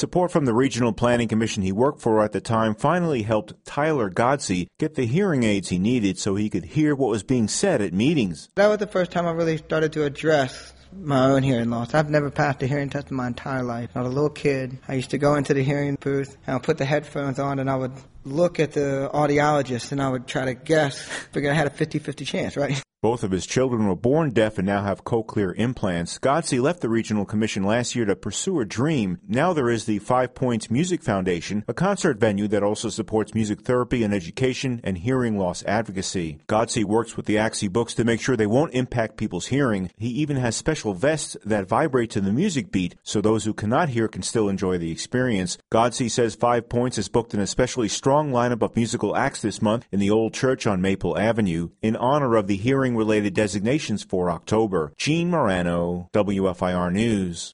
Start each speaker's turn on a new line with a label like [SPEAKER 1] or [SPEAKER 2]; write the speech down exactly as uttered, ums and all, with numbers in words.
[SPEAKER 1] Support from the Regional Planning Commission he worked for at the time finally helped Tyler Godsey get the hearing aids he needed so he could hear what was being said at meetings.
[SPEAKER 2] That was the first time I really started to address my own hearing loss. I've never passed a hearing test in my entire life. I was a little kid. I used to go into the hearing booth and I would put the headphones on and I would look at the audiologist and I would try to guess, figure I had a fifty-fifty chance, right?
[SPEAKER 1] Both of his children were born deaf and now have cochlear implants. Godsey left the Regional Commission last year to pursue a dream. Now there is the Five Points Music Foundation, a concert venue that also supports music therapy and education and hearing loss advocacy. Godsey works with the A C S I books to make sure they won't impact people's hearing. He even has special vests that vibrate to the music beat so those who cannot hear can still enjoy the experience. Godsey says Five Points has booked an especially strong lineup of musical acts this month in the Old Church on Maple Avenue in honor of the hearing related designations for October. Gene Morano, W F I R News.